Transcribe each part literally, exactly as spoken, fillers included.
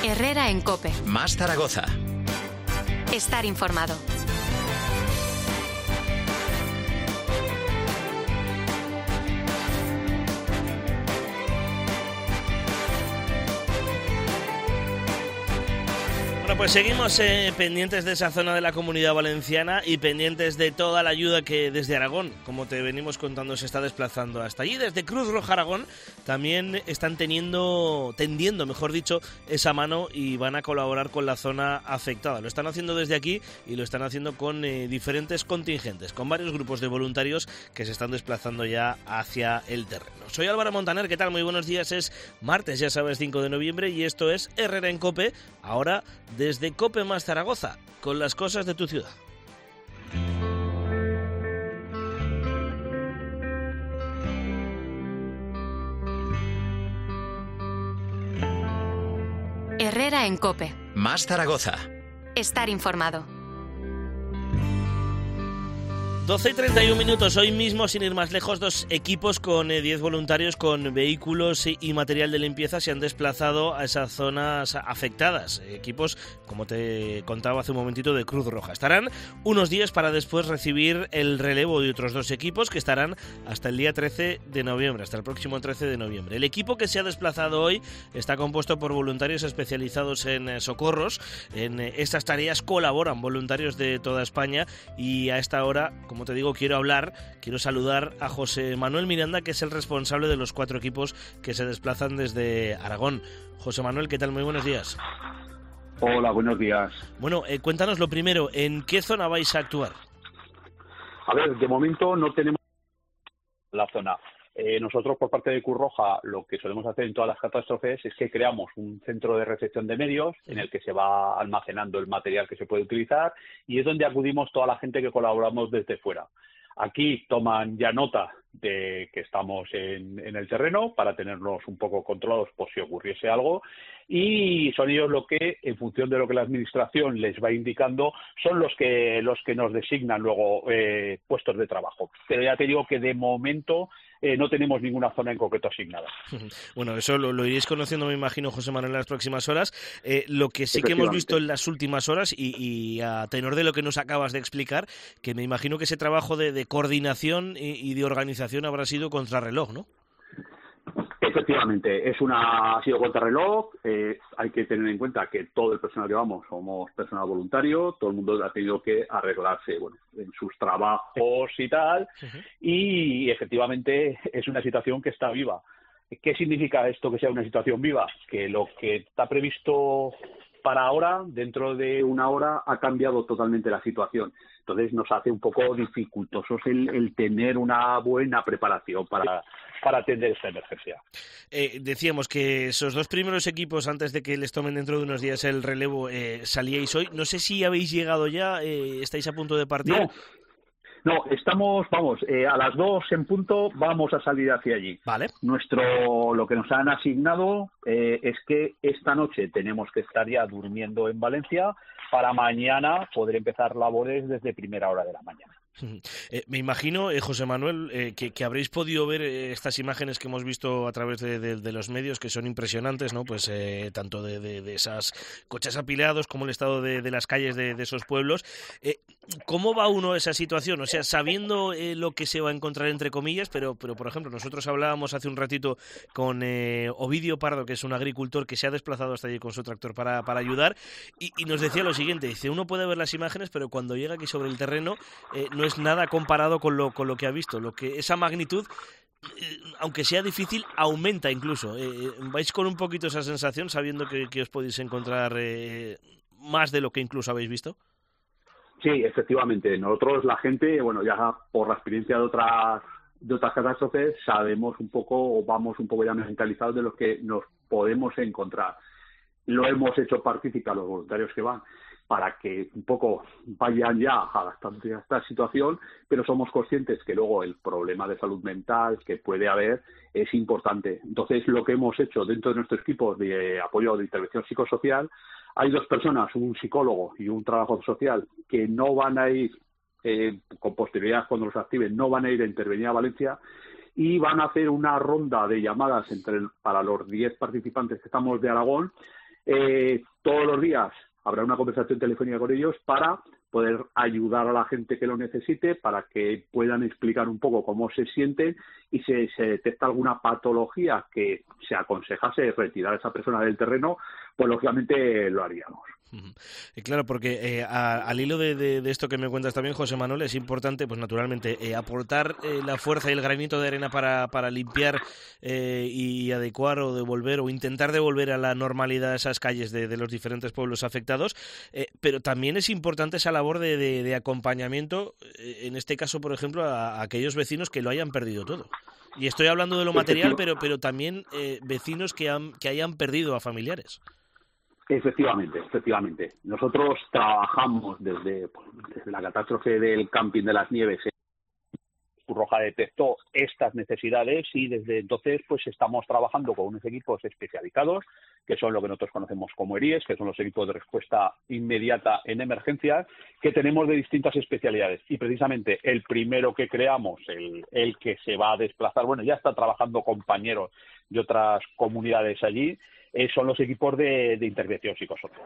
Herrera en COPE. Más Zaragoza. Estar informado. Bueno, pues seguimos eh, pendientes de esa zona de la Comunidad Valenciana y pendientes de toda la ayuda que desde Aragón, como te venimos contando, se está desplazando hasta allí. Desde Cruz Roja Aragón también están teniendo, tendiendo, mejor dicho, esa mano y van a colaborar con la zona afectada. Lo están haciendo desde aquí y lo están haciendo con eh, diferentes contingentes, con varios grupos de voluntarios que se están desplazando ya hacia el terreno. Soy Álvaro Montaner, ¿qué tal? Muy buenos días. Es martes, ya sabes, cinco de noviembre y esto es Herrera en COPE, ahora desde COPE Más Zaragoza, con las cosas de tu ciudad. Herrera en COPE. Más Zaragoza. Estar informado. doce y treinta y un minutos, hoy mismo, sin ir más lejos, dos equipos con eh, diez voluntarios con vehículos y, y material de limpieza se han desplazado a esas zonas afectadas. Equipos, como te contaba hace un momentito, de Cruz Roja. Estarán unos días para después recibir el relevo de otros dos equipos que estarán hasta el día trece de noviembre, hasta el próximo trece de noviembre. El equipo que se ha desplazado hoy está compuesto por voluntarios especializados en eh, socorros. En eh, estas tareas colaboran voluntarios de toda España y a esta hora, como Como te digo, quiero hablar, quiero saludar a José Manuel Miranda, que es el responsable de los cuatro equipos que se desplazan desde Aragón. José Manuel, ¿qué tal? Muy buenos días. Hola, buenos días. Bueno, eh, cuéntanos lo primero, ¿en qué zona vais a actuar? A ver, de momento no tenemos la zona. Eh, nosotros, por parte de Cruz Roja, lo que solemos hacer en todas las catástrofes es que creamos un centro de recepción de medios en el que se va almacenando el material que se puede utilizar y es donde acudimos toda la gente que colaboramos desde fuera. Aquí toman ya nota de que estamos en, en el terreno para tenernos un poco controlados por si ocurriese algo y son ellos lo que, en función de lo que la administración les va indicando, son los que los que nos designan luego eh, puestos de trabajo. Pero ya te digo que de momento eh, no tenemos ninguna zona en concreto asignada. Bueno, eso lo, lo iréis conociendo, me imagino, José Manuel, en las próximas horas. Eh, lo que sí que hemos visto en las últimas horas y, y a tenor de lo que nos acabas de explicar, que me imagino que ese trabajo de, de coordinación y, y de organización habrá sido contrarreloj, ¿no? Efectivamente, es una, ha sido contrarreloj. Eh, hay que tener en cuenta que todo el personal que vamos somos personal voluntario, todo el mundo ha tenido que arreglarse, bueno, en sus trabajos y tal, uh-huh. Y efectivamente es una situación que está viva. ¿Qué significa esto que sea una situación viva? Que lo que está previsto para ahora, dentro de una hora, ha cambiado totalmente la situación. Entonces nos hace un poco dificultosos el, el tener una buena preparación para, para atender esta emergencia. Eh, decíamos que esos dos primeros equipos, antes de que les tomen dentro de unos días el relevo, eh, salíais hoy. No sé si habéis llegado ya, eh, estáis a punto de partir. No. No, estamos, vamos, eh, a las dos en punto vamos a salir hacia allí. Vale. Nuestro, lo que nos han asignado eh, es que esta noche tenemos que estar ya durmiendo en Valencia para mañana poder empezar labores desde primera hora de la mañana. Eh, me imagino, eh, José Manuel, eh, que, que habréis podido ver eh, estas imágenes que hemos visto a través de, de, de los medios, que son impresionantes, ¿no? Pues eh, tanto de, de, de esas coches apilados como el estado de, de las calles de, de esos pueblos. Eh, ¿Cómo va uno esa situación? O sea, sabiendo eh, lo que se va a encontrar, entre comillas, pero, pero por ejemplo, nosotros hablábamos hace un ratito con eh, Ovidio Pardo, que es un agricultor que se ha desplazado hasta allí con su tractor para, para ayudar, y, y nos decía lo siguiente, dice, uno puede ver las imágenes, pero cuando llega aquí sobre el terreno eh, no es nada comparado con lo, con lo que ha visto, lo que esa magnitud, eh, aunque sea difícil, aumenta incluso. Eh, vais con un poquito esa sensación, sabiendo que, que os podéis encontrar eh, más de lo que incluso habéis visto. Sí, efectivamente. Nosotros, la gente, bueno, ya por la experiencia de otras de otras catástrofes, sabemos un poco, o vamos un poco ya mentalizados de lo que nos podemos encontrar. Lo hemos hecho partícipe a los voluntarios que van, para que un poco vayan ya adaptándose a esta situación, pero somos conscientes que luego el problema de salud mental que puede haber es importante. Entonces, lo que hemos hecho dentro de nuestro equipo de apoyo de intervención psicosocial, hay dos personas, un psicólogo y un trabajador social, que no van a ir, eh, con posterioridad cuando los activen, no van a ir a intervenir a Valencia, y van a hacer una ronda de llamadas entre el, para los diez participantes que estamos de Aragón, Eh, todos los días habrá una conversación telefónica con ellos para poder ayudar a la gente que lo necesite, para que puedan explicar un poco cómo se sienten, y si se detecta alguna patología que se aconsejase retirar a esa persona del terreno, pues lógicamente lo haríamos. Uh-huh. Claro, porque eh, a, al hilo de, de, de esto que me cuentas también, José Manuel, es importante, pues naturalmente, eh, aportar eh, la fuerza y el granito de arena para, para limpiar eh, y adecuar o devolver o intentar devolver a la normalidad esas calles de, de los diferentes pueblos afectados, eh, pero también es importante esa labor de, de, de acompañamiento, eh, en este caso, por ejemplo, a, a aquellos vecinos que lo hayan perdido todo. Y estoy hablando de lo material, pero, pero también eh, vecinos que, han, que hayan perdido a familiares. Efectivamente, efectivamente. Nosotros trabajamos desde, pues, desde la catástrofe del camping de las Nieves. Cruz Roja detectó estas necesidades y desde entonces pues estamos trabajando con unos equipos especializados, que son lo que nosotros conocemos como E R I E S, que son los equipos de respuesta inmediata en emergencias, que tenemos de distintas especialidades. Y precisamente el primero que creamos, el, el que se va a desplazar, bueno, ya está trabajando compañeros de otras comunidades allí, eh, son los equipos de, de intervención psicosocial.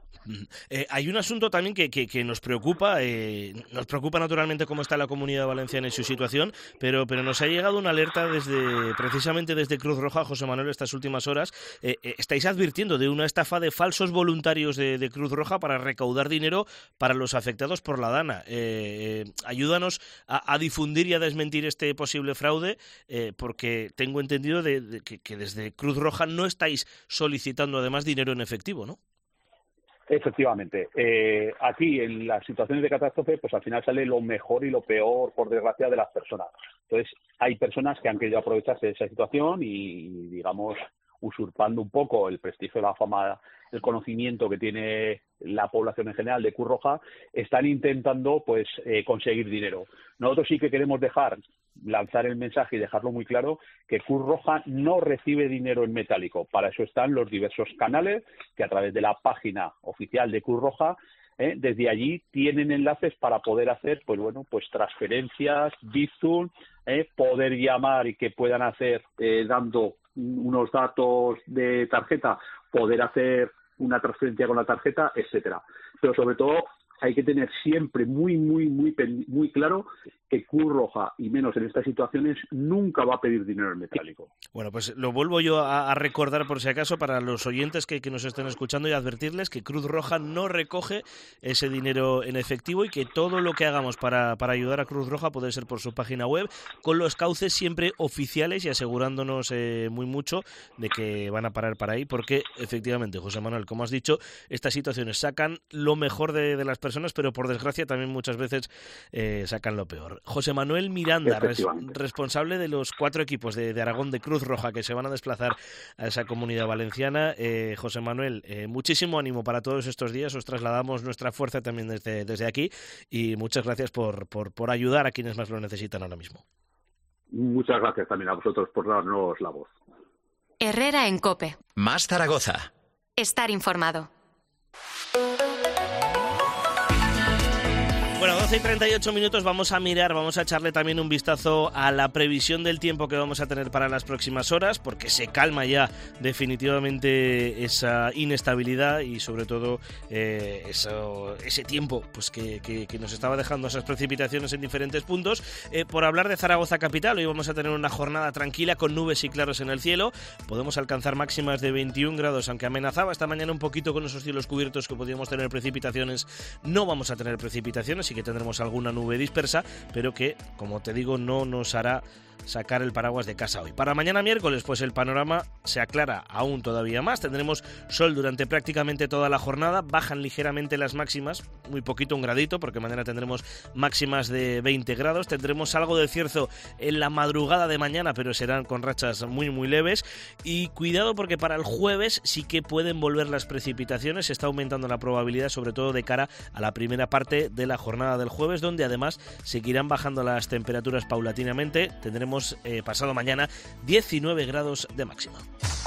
Eh, hay un asunto también que, que, que nos preocupa, eh, nos preocupa naturalmente cómo está la Comunidad Valenciana en su situación, pero, pero nos ha llegado una alerta desde precisamente desde Cruz Roja, José Manuel, estas últimas horas. Eh, eh, estáis advirtiendo de una estafa de falsos voluntarios de, de Cruz Roja para recaudar dinero para los afectados por la Dana. Eh, eh, ayúdanos a, a difundir y a desmentir este posible fraude, eh, porque tengo entendido de, de que, que desde Cruz Roja no estáis solicitando además dinero en efectivo, ¿no? Efectivamente. Eh, aquí, en las situaciones de catástrofe, pues al final sale lo mejor y lo peor, por desgracia, de las personas. Entonces, hay personas que han querido aprovecharse de esa situación y, digamos, usurpando un poco el prestigio, la fama, el conocimiento que tiene la población en general de Cruz Roja, están intentando, pues, eh, conseguir dinero. Nosotros sí que queremos dejar, lanzar el mensaje y dejarlo muy claro, que Cruz Roja no recibe dinero en metálico. Para eso están los diversos canales que a través de la página oficial de Cruz Roja, eh, desde allí tienen enlaces para poder hacer, pues bueno, pues transferencias, Bizum, eh, poder llamar y que puedan hacer, eh, dando unos datos de tarjeta, poder hacer una transferencia con la tarjeta, etcétera. Pero sobre todo hay que tener siempre muy, muy, muy, muy claro que Cruz Roja, y menos en estas situaciones, nunca va a pedir dinero en metálico. Bueno, pues lo vuelvo yo a, a recordar por si acaso para los oyentes que, que nos estén escuchando y advertirles que Cruz Roja no recoge ese dinero en efectivo y que todo lo que hagamos para, para ayudar a Cruz Roja puede ser por su página web, con los cauces siempre oficiales y asegurándonos eh, muy mucho de que van a parar para ahí, porque efectivamente, José Manuel, como has dicho, estas situaciones sacan lo mejor de, de las personas, pero por desgracia también muchas veces eh, sacan lo peor. José Manuel Miranda, res, responsable de los cuatro equipos de, de Aragón de Cruz Roja que se van a desplazar a esa Comunidad Valenciana. Eh, José Manuel, eh, muchísimo ánimo para todos estos días, os trasladamos nuestra fuerza también desde, desde aquí y muchas gracias por, por, por ayudar a quienes más lo necesitan ahora mismo. Muchas gracias también a vosotros por darnos la voz. Herrera en COPE. Más Zaragoza. Estar informado. Bueno, doce y treinta y ocho minutos, vamos a mirar, vamos a echarle también un vistazo a la previsión del tiempo que vamos a tener para las próximas horas, porque se calma ya definitivamente esa inestabilidad y sobre todo eh, eso, ese tiempo pues que, que, que nos estaba dejando esas precipitaciones en diferentes puntos. Eh, por hablar de Zaragoza capital, hoy vamos a tener una jornada tranquila con nubes y claros en el cielo. Podemos alcanzar máximas de veintiún grados, aunque amenazaba esta mañana un poquito con esos cielos cubiertos que podíamos tener precipitaciones. No vamos a tener precipitaciones, que tendremos alguna nube dispersa, pero que, como te digo, no nos hará sacar el paraguas de casa hoy. Para mañana miércoles, pues el panorama se aclara aún todavía más. Tendremos sol durante prácticamente toda la jornada, bajan ligeramente las máximas, muy poquito, un gradito, porque mañana tendremos máximas de veinte grados. Tendremos algo de cierzo en la madrugada de mañana, pero serán con rachas muy muy leves. Y cuidado, porque para el jueves sí que pueden volver las precipitaciones. Se está aumentando la probabilidad, sobre todo de cara a la primera parte de la jornada del jueves, donde además seguirán bajando las temperaturas paulatinamente. Tendremos Eh, pasado mañana diecinueve grados de máxima.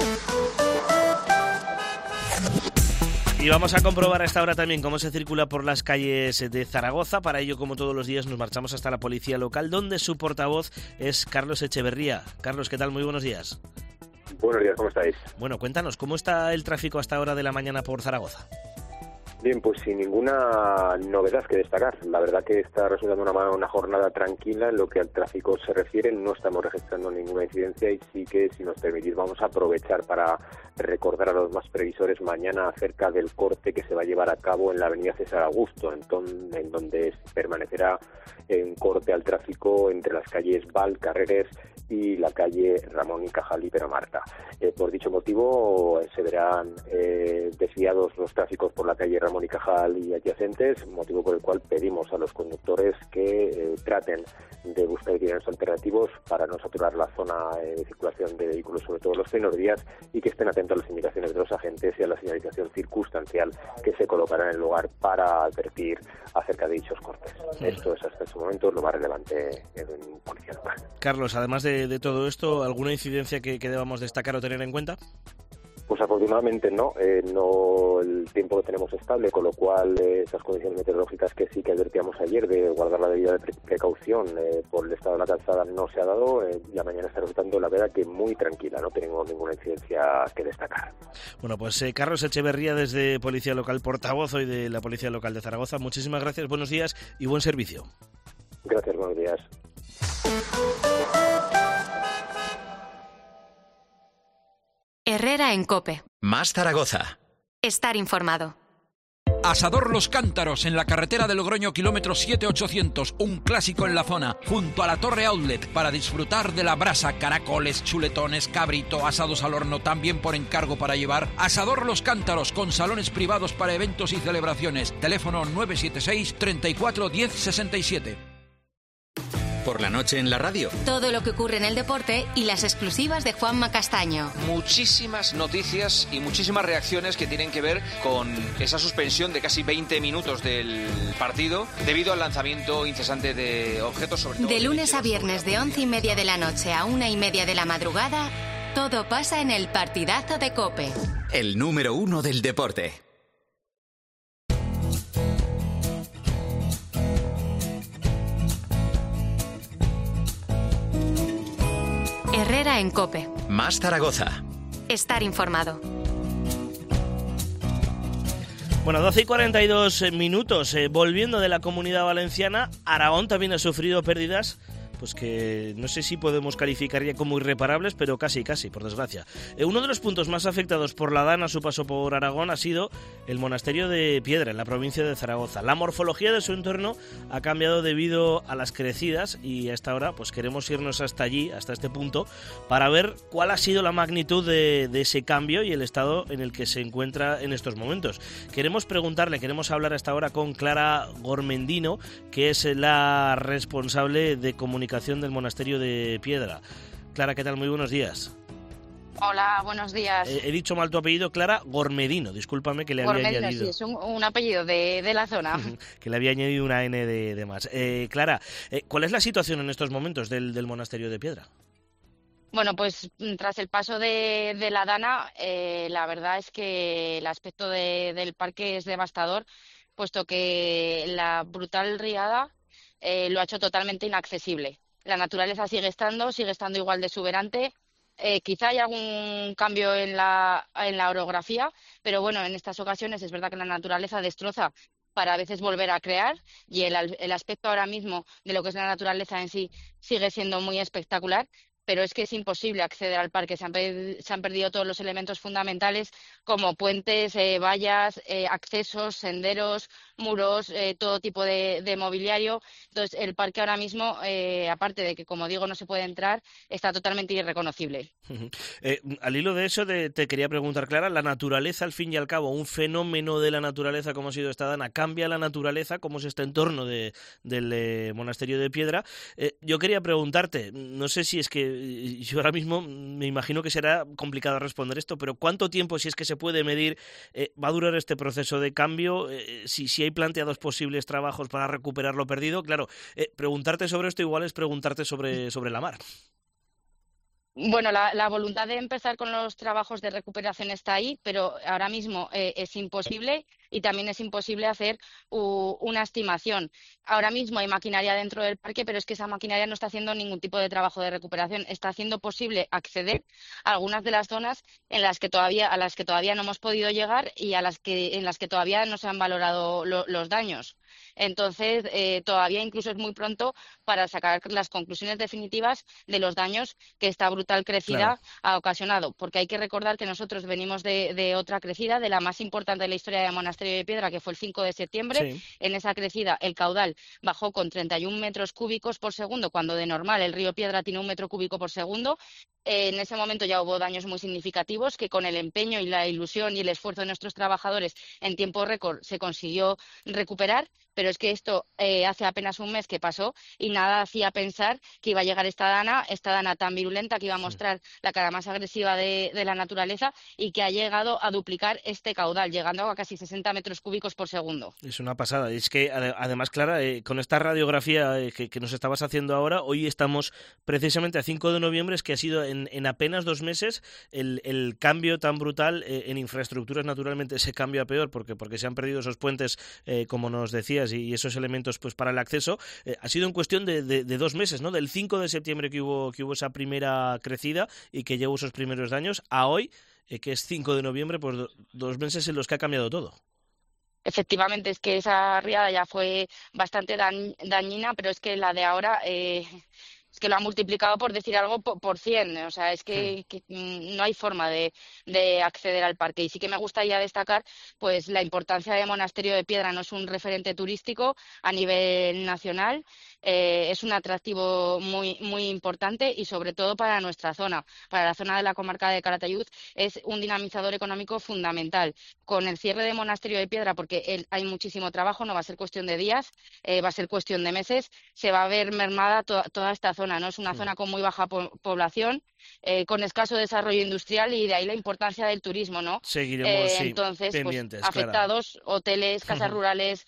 Y vamos a comprobar a esta hora también cómo se circula por las calles de Zaragoza. Para ello, como todos los días, nos marchamos hasta la policía local, donde su portavoz es Carlos Echeverría. Carlos, ¿qué tal? Muy buenos días. Buenos días, ¿cómo estáis? Bueno, cuéntanos, ¿cómo está el tráfico hasta ahora de la mañana por Zaragoza? Bien, pues sin ninguna novedad que destacar. La verdad que está resultando una, una jornada tranquila en lo que al tráfico se refiere. No estamos registrando ninguna incidencia y sí que, si nos permitís, vamos a aprovechar para recordar a los más previsores mañana acerca del corte que se va a llevar a cabo en la avenida César Augusto, en, ton, en donde permanecerá en corte al tráfico entre las calles Val, Carreres y la calle Ramón y Cajal y Peramarta. Eh, por dicho motivo, eh, se verán eh, desviados los tráficos por la calle Ramón y Cajal y adyacentes, motivo por el cual pedimos a los conductores que eh, traten de buscar itinerarios alternativos para no saturar la zona eh, de circulación de vehículos, sobre todo los primeros días, y que estén atentos a las indicaciones de los agentes y a la señalización circunstancial que se colocará en el lugar para advertir acerca de dichos cortes. Sí. Esto es hasta este momento lo más relevante en policía local. Carlos, además de, de todo esto, ¿alguna incidencia que, que debamos destacar o tener en cuenta? Pues afortunadamente no, eh, no el tiempo que tenemos estable, con lo cual eh, esas condiciones meteorológicas que sí que advertíamos ayer de guardar la debida pre precaución eh, por el estado de la calzada no se ha dado. Eh, la mañana está resultando, la verdad, que muy tranquila, no tenemos ninguna incidencia que destacar. Bueno, pues eh, Carlos Echeverría, desde Policía Local, portavoz hoy de la Policía Local de Zaragoza. Muchísimas gracias, buenos días y buen servicio. Gracias, buenos días. Herrera en COPE. Más Zaragoza. Estar informado. Asador Los Cántaros, en la carretera de Logroño, kilómetro siete ochocientos, un clásico en la zona, junto a la Torre Outlet, para disfrutar de la brasa, caracoles, chuletones, cabrito, asados al horno, también por encargo para llevar. Asador Los Cántaros, con salones privados para eventos y celebraciones. Teléfono nueve siete seis, treinta y cuatro, diez sesenta y siete. Por la noche en la radio. Todo lo que ocurre en el deporte y las exclusivas de Juanma Castaño. Muchísimas noticias y muchísimas reacciones que tienen que ver con esa suspensión de casi veinte minutos del partido debido al lanzamiento incesante de objetos, sobre todo... De lunes a viernes, de once y media de la noche a una y media de la madrugada, todo pasa en el partidazo de COPE. El número uno del deporte. Herrera en COPE. Más Zaragoza. Estar informado. Bueno, doce y cuarenta y dos minutos. Eh, volviendo de la Comunidad Valenciana, Aragón también ha sufrido pérdidas, pues que no sé si podemos calificar ya como irreparables, pero casi, casi, por desgracia. Eh, uno de los puntos más afectados por la DANA a su paso por Aragón ha sido el monasterio de Piedra, en la provincia de Zaragoza. La morfología de su entorno ha cambiado debido a las crecidas y a esta hora pues queremos irnos hasta allí, hasta este punto, para ver cuál ha sido la magnitud de, de ese cambio y el estado en el que se encuentra en estos momentos. Queremos preguntarle, queremos hablar hasta ahora con Clara Gormendino, que es la responsable de comunicación del monasterio de Piedra. Clara, ¿qué tal? Muy buenos días. Hola, buenos días. Eh, he dicho mal tu apellido, Clara Gormedino, discúlpame que le había Gormedino, añadido. Sí, es un, un apellido de, de la zona. Que le había añadido una N de, de más. Eh, Clara, eh, ¿cuál es la situación en estos momentos del, del monasterio de Piedra? Bueno, pues tras el paso de, de la DANA, eh, la verdad es que el aspecto de, del parque es devastador, puesto que la brutal riada Eh, lo ha hecho totalmente inaccesible. La naturaleza sigue estando, sigue estando igual de exuberante. Eh, quizá hay algún cambio en la, en la orografía, pero bueno, en estas ocasiones es verdad que la naturaleza destroza para a veces volver a crear y el, el aspecto ahora mismo de lo que es la naturaleza en sí sigue siendo muy espectacular, pero es que es imposible acceder al parque. Se han, se han perdido todos los elementos fundamentales como puentes, eh, vallas, eh, accesos, senderos, muros, eh, todo tipo de, de mobiliario. Entonces, el parque ahora mismo, eh, aparte de que, como digo, no se puede entrar, está totalmente irreconocible. Eh, al hilo de eso, de, te quería preguntar, Clara, la naturaleza, al fin y al cabo, un fenómeno de la naturaleza como ha sido esta DANA, cambia la naturaleza, como es este entorno de, del eh, monasterio de Piedra. Eh, yo quería preguntarte, no sé si es que yo ahora mismo me imagino que será complicado responder esto, pero ¿cuánto tiempo, si es que se puede medir, eh, va a durar este proceso de cambio? Eh, si, si hay planteados posibles trabajos para recuperar lo perdido. Claro, eh, preguntarte sobre esto igual es preguntarte sobre, sobre la mar. Bueno, la, la voluntad de empezar con los trabajos de recuperación está ahí, pero ahora mismo eh, es imposible. y también es imposible hacer uh, una estimación. Ahora mismo hay maquinaria dentro del parque, pero es que esa maquinaria no está haciendo ningún tipo de trabajo de recuperación. Está haciendo posible acceder a algunas de las zonas en las que todavía, a las que todavía no hemos podido llegar y a las que, en las que todavía no se han valorado lo, los daños. Entonces, eh, todavía incluso es muy pronto para sacar las conclusiones definitivas de los daños que esta brutal crecida claro. ha ocasionado. Porque hay que recordar que nosotros venimos de, de otra crecida, de la más importante de la historia de Monasterio de Piedra, que fue el cinco de septiembre. Sí. En esa crecida el caudal bajó con treinta y un metros cúbicos por segundo, cuando de normal el río Piedra tiene un metro cúbico por segundo. Eh, en ese momento ya hubo daños muy significativos que con el empeño y la ilusión y el esfuerzo de nuestros trabajadores en tiempo récord se consiguió recuperar. Pero es que esto eh, hace apenas un mes que pasó y nada hacía pensar que iba a llegar esta dana, esta dana tan virulenta que iba a mostrar la cara más agresiva de, de la naturaleza y que ha llegado a duplicar este caudal, llegando a casi sesenta metros cúbicos por segundo. Es una pasada. Es que además, Clara, eh, con esta radiografía eh, que, que nos estabas haciendo ahora, hoy estamos precisamente a cinco de noviembre, es que ha sido en, en apenas dos meses el, el cambio tan brutal eh, en infraestructuras. Naturalmente ese cambio a peor porque, porque se han perdido esos puentes, eh, como nos decías, y esos elementos pues para el acceso, eh, ha sido en cuestión de, de, de dos meses, ¿no? Del cinco de septiembre que hubo que hubo esa primera crecida y que llevó esos primeros daños, a hoy, eh, que es cinco de noviembre, pues do, dos meses en los que ha cambiado todo. Efectivamente, es que esa riada ya fue bastante dañina, pero es que la de ahora... Eh... Es que lo ha multiplicado, por decir algo, por cien. O sea, es que, que no hay forma de, de acceder al parque. Y sí que me gustaría destacar pues la importancia de Monasterio de Piedra. No es un referente turístico a nivel nacional. Eh, es un atractivo muy, muy importante y sobre todo para nuestra zona. Para la zona de la comarca de Calatayud es un dinamizador económico fundamental. Con el cierre de Monasterio de Piedra, porque el, hay muchísimo trabajo, no va a ser cuestión de días, eh, va a ser cuestión de meses, se va a ver mermada to toda esta zona. No es una zona con muy baja po población, eh, con escaso desarrollo industrial y de ahí la importancia del turismo, ¿no? Seguiremos eh, sí, entonces, pendientes, pues, afectados, claro. Hoteles, casas rurales,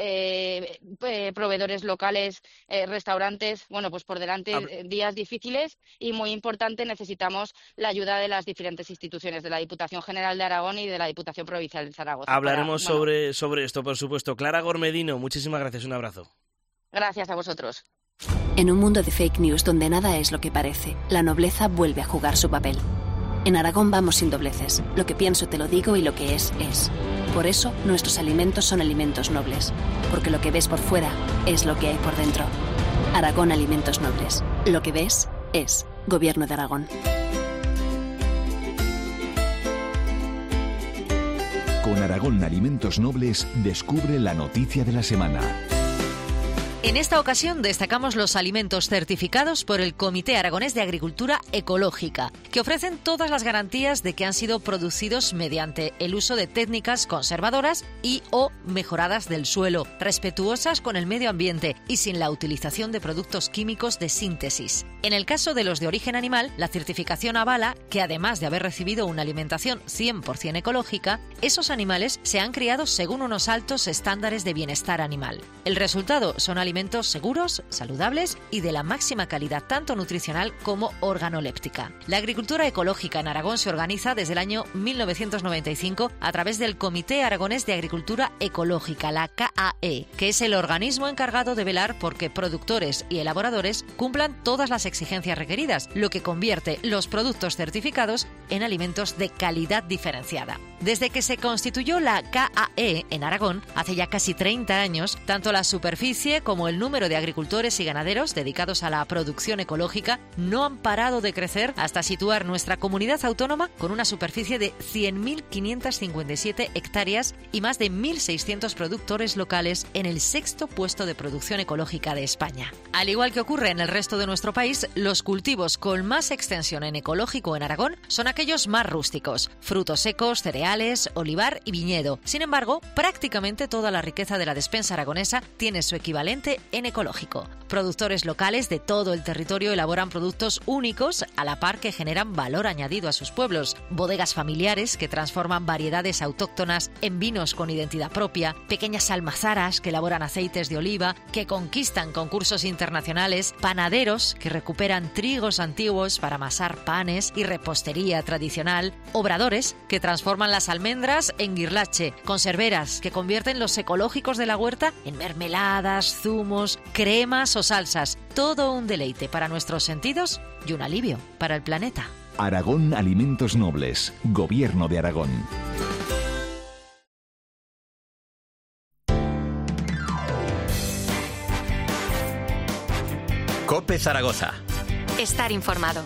eh, eh, proveedores locales, eh, restaurantes. Bueno, pues por delante eh, días difíciles y muy importante, necesitamos la ayuda de las diferentes instituciones, de la Diputación General de Aragón y de la Diputación Provincial de Zaragoza. Hablaremos para, sobre, bueno. sobre esto, por supuesto. Clara Gormedino, muchísimas gracias, un abrazo. Gracias a vosotros. En un mundo de fake news donde nada es lo que parece, la nobleza vuelve a jugar su papel. En Aragón vamos sin dobleces. Lo que pienso te lo digo y lo que es, es. Por eso, nuestros alimentos son alimentos nobles. Porque lo que ves por fuera es lo que hay por dentro. Aragón Alimentos Nobles. Lo que ves, es. Gobierno de Aragón. Con Aragón Alimentos Nobles, descubre la noticia de la semana. En esta ocasión destacamos los alimentos certificados por el Comité Aragonés de Agricultura Ecológica, que ofrecen todas las garantías de que han sido producidos mediante el uso de técnicas conservadoras y o mejoradas del suelo, respetuosas con el medio ambiente y sin la utilización de productos químicos de síntesis. En el caso de los de origen animal, la certificación avala que además de haber recibido una alimentación cien por cien ecológica, esos animales se han criado según unos altos estándares de bienestar animal. El resultado son alimentos alimentos seguros, saludables y de la máxima calidad tanto nutricional como organoléptica. La agricultura ecológica en Aragón se organiza desde el año mil novecientos noventa y cinco a través del Comité Aragonés de Agricultura Ecológica, la K A E, que es el organismo encargado de velar por que productores y elaboradores cumplan todas las exigencias requeridas, lo que convierte los productos certificados en alimentos de calidad diferenciada. Desde que se constituyó la K A E en Aragón, hace ya casi treinta años, tanto la superficie como el número de agricultores y ganaderos dedicados a la producción ecológica no han parado de crecer hasta situar nuestra comunidad autónoma con una superficie de cien mil quinientas cincuenta y siete hectáreas y más de mil seiscientos productores locales en el sexto puesto de producción ecológica de España. Al igual que ocurre en el resto de nuestro país, los cultivos con más extensión en ecológico en Aragón son aquellos más rústicos: frutos secos, cereales, olivar y viñedo. Sin embargo, prácticamente toda la riqueza de la despensa aragonesa tiene su equivalente en ecológico. Productores locales de todo el territorio elaboran productos únicos a la par que generan valor añadido a sus pueblos. Bodegas familiares que transforman variedades autóctonas en vinos con identidad propia, pequeñas almazaras que elaboran aceites de oliva, que conquistan concursos internacionales, panaderos que recuperan trigos antiguos para amasar panes y repostería tradicional, obradores que transforman las almendras en guirlache, conservadores berberas, que convierten los ecológicos de la huerta en mermeladas, zumos, cremas o salsas. Todo un deleite para nuestros sentidos y un alivio para el planeta. Aragón Alimentos Nobles, Gobierno de Aragón. COPE Zaragoza. Estar informado.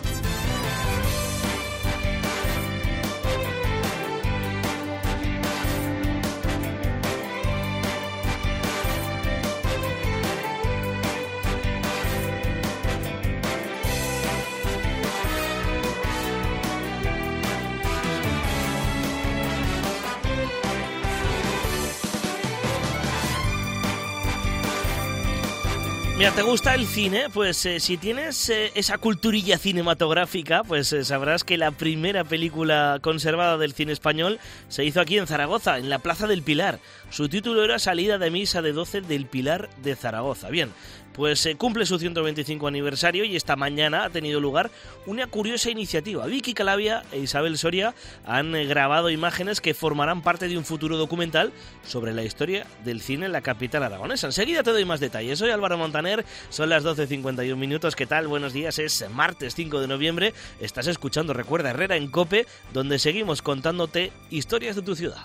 Mira, ¿te gusta el cine? Pues eh, si tienes eh, esa culturilla cinematográfica, pues eh, sabrás que la primera película conservada del cine español se hizo aquí en Zaragoza, en la Plaza del Pilar. Su título era Salida de Misa de doce del Pilar de Zaragoza. Bien, pues eh, cumple su ciento veinticinco aniversario y esta mañana ha tenido lugar una curiosa iniciativa. Vicky Calavia e Isabel Soria han eh, grabado imágenes que formarán parte de un futuro documental sobre la historia del cine en la capital aragonesa. Enseguida te doy más detalles. Soy Álvaro Montaner, son las doce cincuenta y un minutos. ¿Qué tal? Buenos días, es martes cinco de noviembre. Estás escuchando, recuerda, Herrera en COPE, donde seguimos contándote historias de tu ciudad.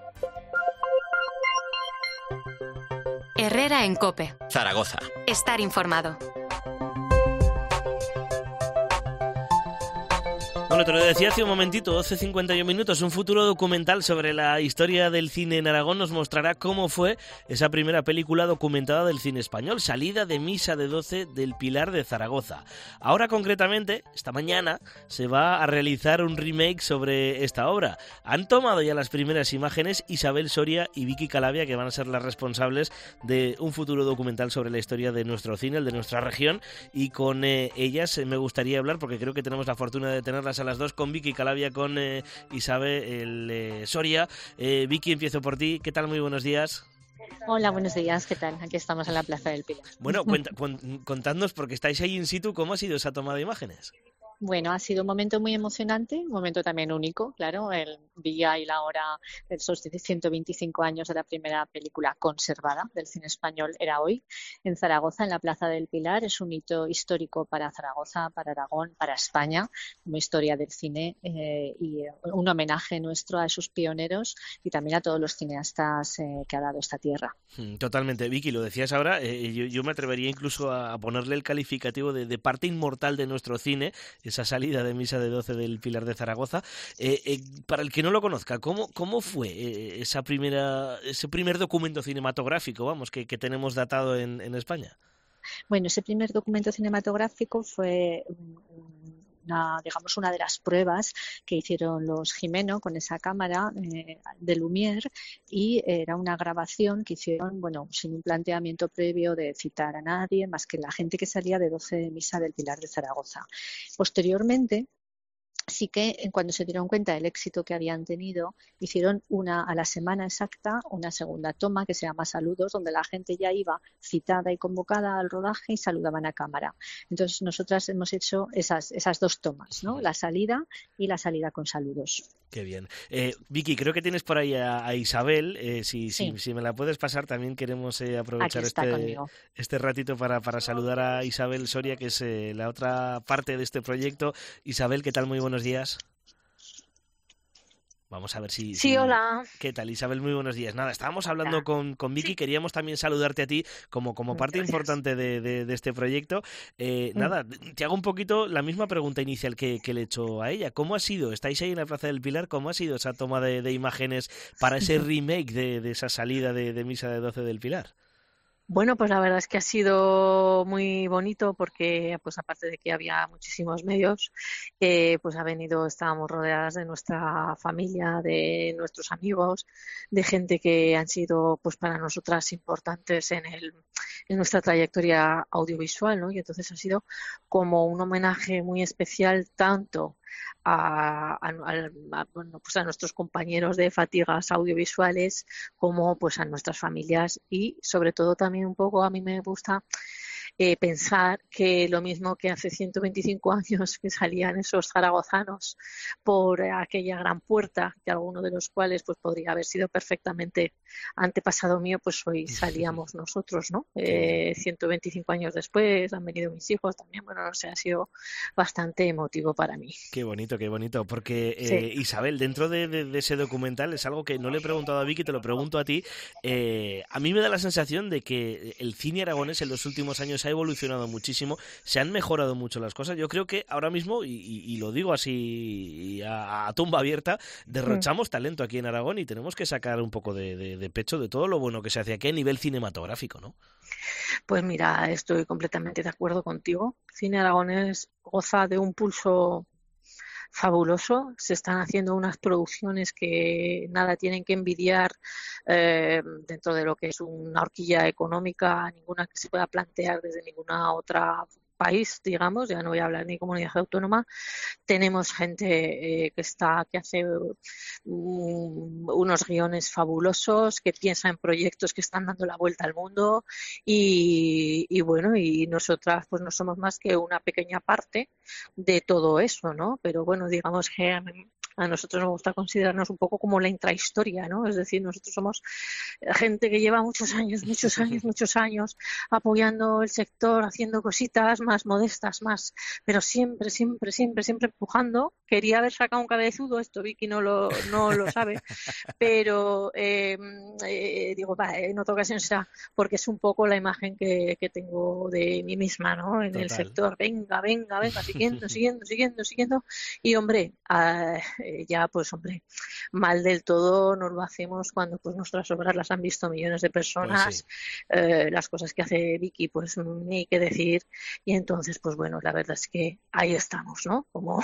Herrera en COPE. Zaragoza. Estar informado. Bueno, te lo decía hace un momentito, doce cincuenta y un minutos, un futuro documental sobre la historia del cine en Aragón nos mostrará cómo fue esa primera película documentada del cine español, Salida de Misa de doce del Pilar de Zaragoza. Ahora concretamente, esta mañana, se va a realizar un remake sobre esta obra. Han tomado ya las primeras imágenes Isabel Soria y Vicky Calavia, que van a ser las responsables de un futuro documental sobre la historia de nuestro cine, el de nuestra región, y con eh, ellas eh, me gustaría hablar, porque creo que tenemos la fortuna de tenerlas a las dos, con Vicky Calavia, con eh, Isabel eh, Soria. Eh, Vicky, empiezo por ti. ¿Qué tal? Muy buenos días. Hola, buenos días. ¿Qué tal? Aquí estamos en la Plaza del Pilar. Bueno, cuenta, contadnos, porque estáis ahí in situ, ¿cómo ha sido esa toma de imágenes? Bueno, ha sido un momento muy emocionante, un momento también único, claro, el día y la hora de esos ciento veinticinco años de la primera película conservada del cine español era hoy, en Zaragoza, en la Plaza del Pilar. Es un hito histórico para Zaragoza, para Aragón, para España, como historia del cine, eh, y un homenaje nuestro a esos pioneros y también a todos los cineastas eh, que ha dado esta tierra. Totalmente. Vicky, lo decías ahora, eh, yo, yo me atrevería incluso a ponerle el calificativo de, de parte inmortal de nuestro cine, esa salida de Misa de doce del Pilar de Zaragoza. Eh, eh, para el que no lo conozca, ¿cómo, cómo fue eh, esa primera, ese primer documento cinematográfico, vamos, que, que tenemos datado en, en España? Bueno, ese primer documento cinematográfico fue una, digamos, una de las pruebas que hicieron los Jimeno con esa cámara eh, de Lumière, y era una grabación que hicieron, bueno, sin un planteamiento previo de citar a nadie más que la gente que salía de doce de Misa del Pilar de Zaragoza. Posteriormente, sí que cuando se dieron cuenta del éxito que habían tenido, hicieron una a la semana exacta una segunda toma que se llama Saludos, donde la gente ya iba citada y convocada al rodaje y saludaban a cámara. Entonces nosotras hemos hecho esas, esas dos tomas, ¿no? La salida y la salida con saludos. Qué bien. Eh, Vicky, creo que tienes por ahí a, a Isabel. Eh, si, sí. si, si me la puedes pasar, también queremos eh, aprovechar este, conmigo. este ratito para, para saludar a Isabel Soria, que es eh, la otra parte de este proyecto. Isabel, ¿qué tal? Muy buenos días. Vamos a ver si... Sí, si... hola. ¿Qué tal, Isabel? Muy buenos días. Nada, estábamos hablando Hola. con, con Vicky, sí. Queríamos también saludarte a ti como, como parte Gracias. importante de, de, de este proyecto. Eh, mm. Nada, te hago un poquito la misma pregunta inicial que, que le he hecho a ella. ¿Cómo ha sido? ¿Estáis ahí en la Plaza del Pilar? ¿Cómo ha sido esa toma de, de imágenes para ese remake de, de esa salida de, de Misa de doce del Pilar? Bueno, pues la verdad es que ha sido muy bonito porque, pues aparte de que había muchísimos medios, eh, pues ha venido, estábamos rodeadas de nuestra familia, de nuestros amigos, de gente que han sido, pues para nosotras importantes en el, en nuestra trayectoria audiovisual, ¿no? Y entonces ha sido como un homenaje muy especial tanto A, a, a, bueno, pues a nuestros compañeros de fatigas audiovisuales como pues a nuestras familias, y sobre todo también un poco a mí me gusta eh, pensar que lo mismo que hace ciento veinticinco años que salían esos zaragozanos por aquella gran puerta, que alguno de los cuales pues podría haber sido perfectamente antepasado mío, pues hoy salíamos nosotros, ¿no? Eh, ciento veinticinco años después han venido mis hijos también, bueno, no sé, ha sido bastante emotivo para mí. Qué bonito, qué bonito, porque Sí. eh, Isabel, dentro de, de, de ese documental es algo que no le he preguntado a Vicky, te lo pregunto a ti. Eh, a mí me da la sensación de que el cine aragonés en los últimos años ha evolucionado muchísimo, se han mejorado mucho las cosas. Yo creo que ahora mismo, y, y, y lo digo así a, a tumba abierta, derrochamos talento aquí en Aragón y tenemos que sacar un poco de, de, de pecho de todo lo bueno que se hace aquí a nivel cinematográfico, ¿no? Pues mira, estoy completamente de acuerdo contigo. Cine aragonés goza de un pulso fabuloso. Se están haciendo unas producciones que nada tienen que envidiar eh, dentro de lo que es una horquilla económica, ninguna que se pueda plantear desde ninguna otra país, digamos, ya no voy a hablar ni comunidad autónoma. Tenemos gente eh, que está que hace um, unos guiones fabulosos, que piensa en proyectos que están dando la vuelta al mundo y, y bueno, y nosotras pues no somos más que una pequeña parte de todo eso, ¿no? Pero bueno, digamos que a nosotros nos gusta considerarnos un poco como la intrahistoria, ¿no? Es decir, nosotros somos gente que lleva muchos años, muchos años, muchos años apoyando el sector, haciendo cositas más modestas, más, pero siempre, siempre, siempre, siempre empujando. Quería haber sacado un cabezudo, esto Vicky no lo, no lo sabe, pero eh, eh, digo, va, en otra ocasión será, porque es un poco la imagen que, que tengo de mí misma, ¿no? En Total. El sector, venga, venga, venga, siguiendo, siguiendo, siguiendo, siguiendo, y hombre, uh, ya pues hombre, mal del todo nos lo hacemos cuando pues nuestras obras las han visto millones de personas, pues sí. eh, las cosas que hace Vicky pues ni qué decir, y entonces pues bueno, la verdad es que ahí estamos, ¿no? Como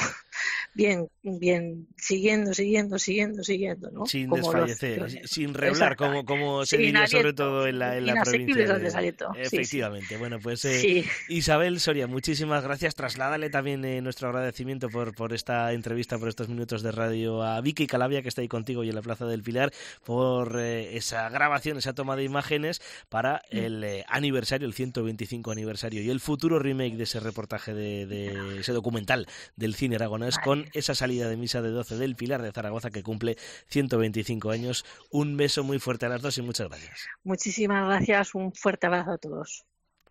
bien, bien, siguiendo, siguiendo, siguiendo, siguiendo, ¿no? Sin como desfallecer, los... sin reblar, como, como se diría sobre todo en la, en la provincia de... desaliento. Efectivamente, sí, sí. Bueno, pues eh, sí. Isabel Soria, muchísimas gracias, trasládale también eh, nuestro agradecimiento por, por esta entrevista, por estos minutos de radio a Vicky Calavia, que está ahí contigo y en la Plaza del Pilar, por eh, esa grabación, esa toma de imágenes para el eh, aniversario, el ciento veinticinco aniversario y el futuro remake de ese reportaje, de, de ese documental del cine aragonés, vale. Con esa salida de misa de doce del Pilar de Zaragoza que cumple ciento veinticinco años. Un beso muy fuerte a las dos y muchas gracias. Muchísimas gracias, un fuerte abrazo a todos.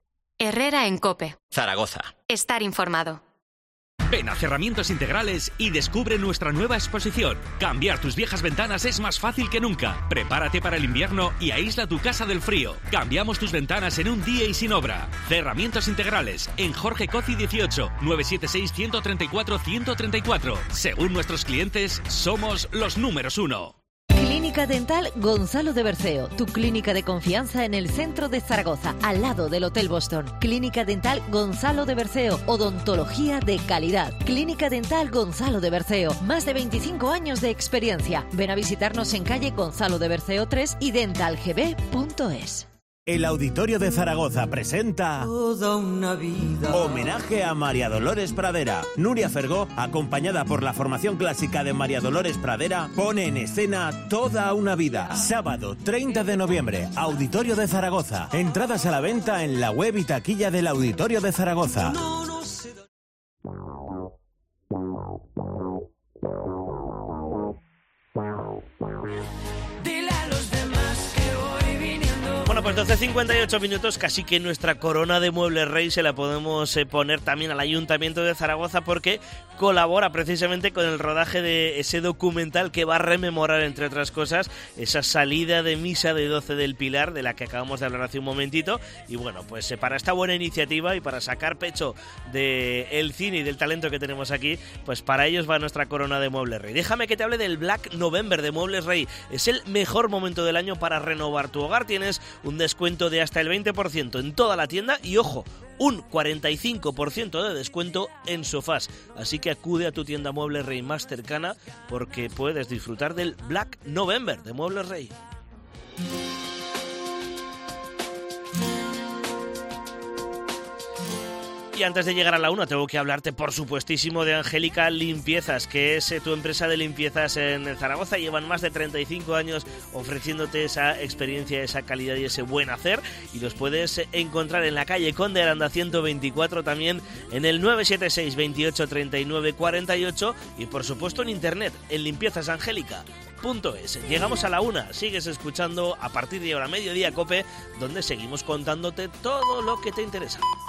Herrera en COPE. Zaragoza. Estar informado. Ven a Cerramientos Integrales y descubre nuestra nueva exposición. Cambiar tus viejas ventanas es más fácil que nunca. Prepárate para el invierno y aísla tu casa del frío. Cambiamos tus ventanas en un día y sin obra. Cerramientos Integrales, en Jorge Coci dieciocho, nueve siete seis, uno tres cuatro, uno tres cuatro. Según nuestros clientes, somos los números uno. Clínica Dental Gonzalo de Berceo, tu clínica de confianza en el centro de Zaragoza, al lado del Hotel Boston. Clínica Dental Gonzalo de Berceo, odontología de calidad. Clínica Dental Gonzalo de Berceo, más de veinticinco años de experiencia. Ven a visitarnos en calle Gonzalo de Berceo tres y dental g b punto es. El Auditorio de Zaragoza presenta Toda una vida. Homenaje a María Dolores Pradera. Nuria Fergó, acompañada por la formación clásica de María Dolores Pradera, pone en escena Toda una vida. Sábado treinta de noviembre, Auditorio de Zaragoza. Entradas a la venta en la web y taquilla del Auditorio de Zaragoza. No, no sé. Dile a los demás que voy viniendo. Bueno, pues doce cincuenta y ocho minutos, casi que nuestra corona de Muebles Rey se la podemos eh, poner también al Ayuntamiento de Zaragoza, porque colabora precisamente con el rodaje de ese documental que va a rememorar, entre otras cosas, esa salida de misa de doce del Pilar, de la que acabamos de hablar hace un momentito. Y bueno, pues eh, para esta buena iniciativa y para sacar pecho del cine y del talento que tenemos aquí, pues para ellos va nuestra corona de Muebles Rey. Déjame que te hable del Black November de Muebles Rey. Es el mejor momento del año para renovar tu hogar. Tienes un descuento de hasta el veinte por ciento en toda la tienda y, ojo, un cuarenta y cinco por ciento de descuento en sofás. Así que acude a tu tienda Muebles Rey más cercana, porque puedes disfrutar del Black November de Muebles Rey. Y antes de llegar a la una tengo que hablarte, por supuestísimo, de Angélica Limpiezas, que es eh, tu empresa de limpiezas en Zaragoza. Llevan más de treinta y cinco años ofreciéndote esa experiencia, esa calidad y ese buen hacer. Y los puedes encontrar en la calle Conde Aranda ciento veinticuatro, también en el nueve siete seis, veintiocho, treinta y nueve, cuarenta y ocho y por supuesto en internet, en limpiezasangélica punto es. Llegamos a la una, sigues escuchando a partir de ahora mediodía COPE, donde seguimos contándote todo lo que te interesa.